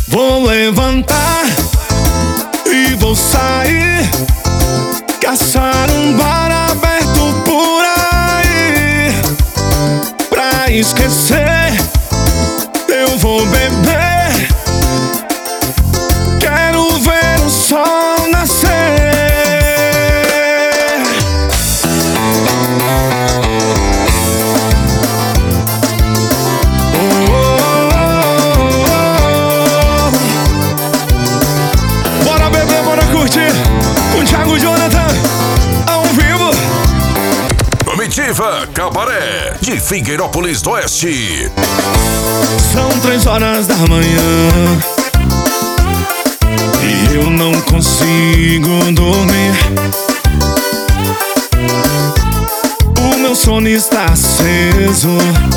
Vou levantar e vou sair, caçar um bar aberto por aí. Pra esquecer, eu vou beber. Quero ver o sol nascer. Bora beber, bora curtir com Thiago e Jonathan ao vivo. Comitiva Cabaré de Figueirópolis do Oeste. São 3 horas da manhã e eu não consigo dormir. O meu sono está aceso.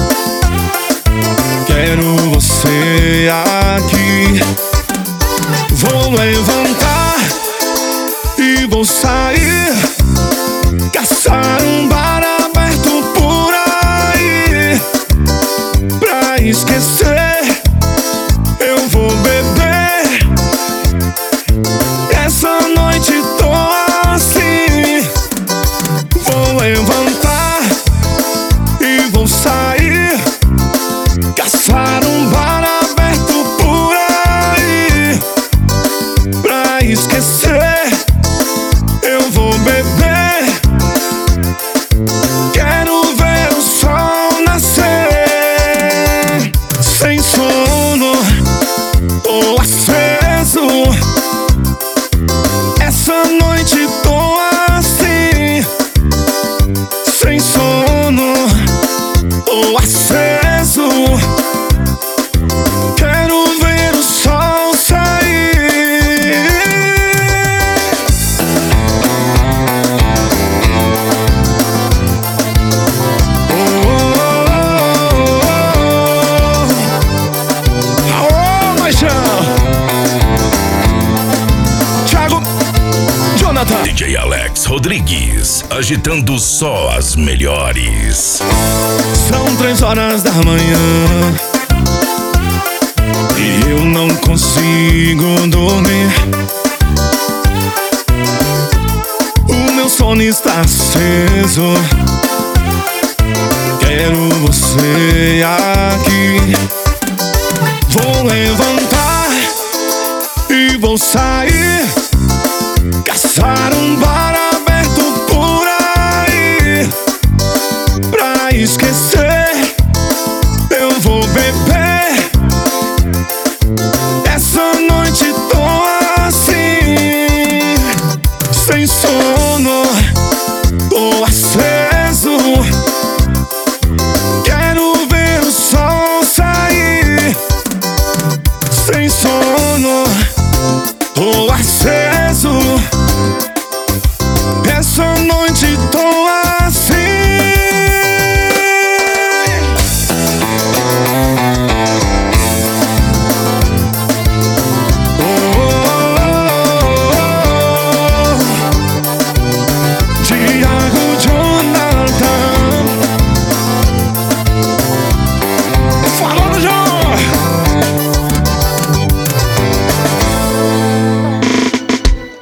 Quero você aqui. Vou levantar e vou sair, caçar um bar aberto por aí. Pra esquecer, eu vou beber. Essa noite tô assim. Vou levantar e vou sair, caçar um bar aberto por aí. Pra esquecer, eu vou beber. Quero ver o sol nascer. Sem sono, tô aceso. Essa noite tô assim. Sem sono, tô aceso. Quero ver o sol sair. Aô, Paixão! Thiago, Jonathan. DJ Alex Rodrigues, agitando só as melhores. São 3 horas da manhã e eu não consigo dormir. O meu sono está aceso. Quero você aqui. Vou levantar